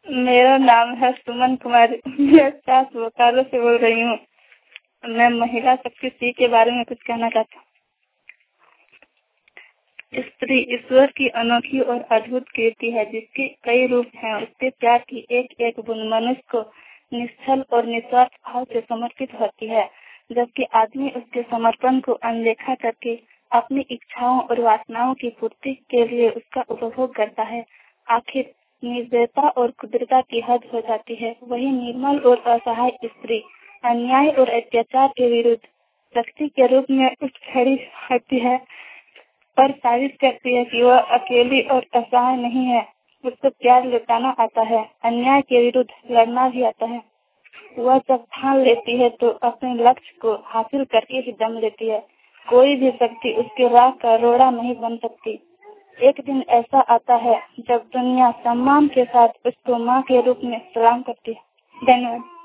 मेरा नाम है सुमन कुमारी। मैं 4 बोकारो से बोल रही हूँ। मैं महिला शक्ति सी के बारे में कुछ कहना चाहती हूँ। स्त्री ईश्वर की अनोखी और अद्भुत कीर्ति है, जिसके कई रूप हैं। उसके प्यार की एक एक बूंद मनुष्य को निश्चल और निस्वार्थ भाव से समर्पित होती है, जबकि आदमी उसके समर्पण को अनदेखा करके अपनी इच्छाओं और वासनाओं की पूर्ति के लिए उसका उपभोग करता है। आखिर निर्दयता और क्रूरता की हद हो जाती है। वही निर्मल और असहाय स्त्री अन्याय और अत्याचार के विरुद्ध शक्ति के रूप में उठ खड़ी होती है और साबित करती है कि वह अकेली और असहाय नहीं है। उसको प्यार लुटाना आता है, अन्याय के विरुद्ध लड़ना भी आता है। वह जब ठान लेती है तो अपने लक्ष्य को हासिल करके ही दम लेती है। कोई भी शक्ति उसके राह का रोड़ा नहीं बन सकती। एक दिन ऐसा आता है जब दुनिया सम्मान के साथ उसको माँ के रूप में सलाम करती है। धन्यवाद।